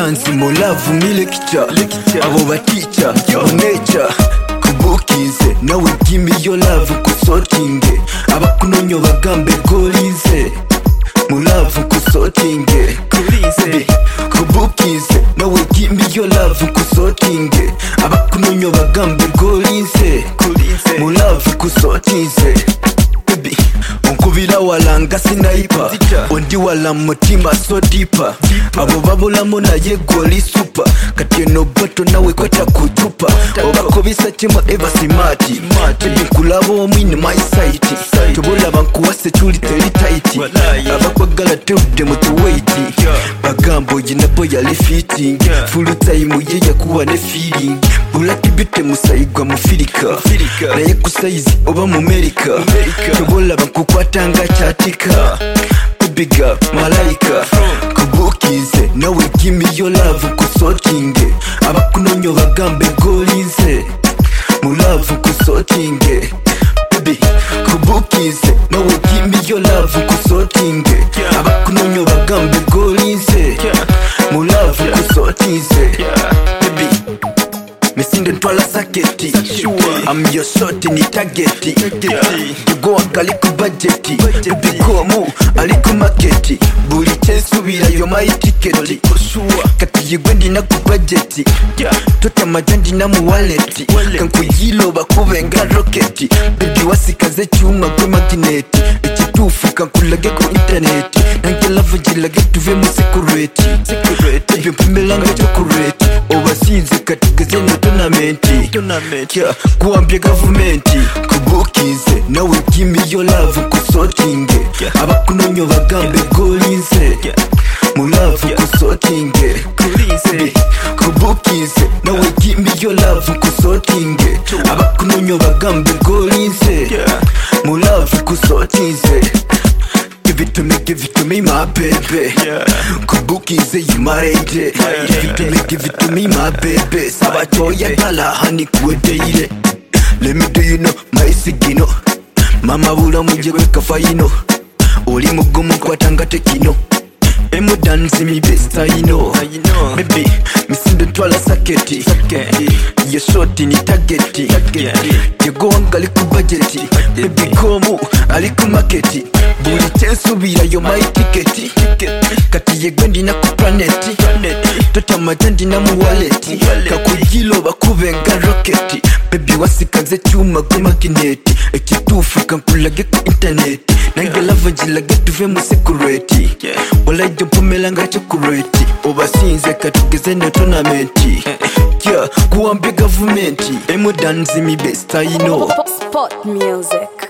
Emudansi mu love me lecture abo baticha nature kubukize nawe give me your love kusotinge abakunonyo bagambe golize mu love kusotinge kubukize nawe give me your love kusotinge abakunonyo bagambe golize mu love kusotinze baby onkubira walanga sinaipa ondi wala mutima so deeper abo babulamu naye goli super kati eno bato nawe kwata kutupa obakobisa chima eva simati kulabo omwini my sight tubulaba nkuwase chuli teri tight abakwagala teude mutuwaiti bagambo yinabo yali fitting full time ye yakuwa ne feeling bulaki bite musayigwa mufirika naye kusaizi oba mu America tubulaba nkukwatanga chatika big up malaika kubukize nawe give me your love kusotinge abakunonyo bagambe golize mu love kusotinge baby kubukize nawe give me your love kusotinge abakunonyo bagambe golize mu love kusotinze baby misinde ntwala saketi I'm your shot ni targeti Yugo wakali ku budgeti Baby komu ali ku marketi Buli chensubira yo my ticketi Kati yigwendi na ku budgeti Tota majandi na mu wallet Kankuyilo bakubenga roketi Baby wasikaze chuma kwe magneti Echitufu kankulage ku interneti Nange love jilage tuve mu security Baby mpimelanga chokureti Overseas katigeze no tournamenti kuambia gavumenti kubukize nawe give me your love kusotinge abakunonyo bagambe golize mu love kusotinge kubukize nawe give me your love kusotinge abakunonyo bagambe golize mu love kusotinze Give it to me, my baby. Kubukize you my lady. Give it to me, my baby. Sabatoya dala hani kuedeire. Let me do you know my sigino. Mama bula muje kafayino. Oli mugumu kwa tanga tekino. Emudansi mi best I know. Baby, misinde twala saketi. Your shot ni targeti. Yugo wangali ku budgeti. Baby komu ali ku marketi. Buli chensubira yo my ticketi. Kati yegwendi na ku planeti. Tota majandi na mu wallet. Kakujilo bakubenga roketi. Baby wasikaze chuma ku magneti. Ekitufu kankulage ku internet. Nange love jilage tuve mu security. Wala jopomelanga chokureti. Obasinze katugeze no tournamenti. Kuambia gavumenti. Emudansi mi best I know. Spot music.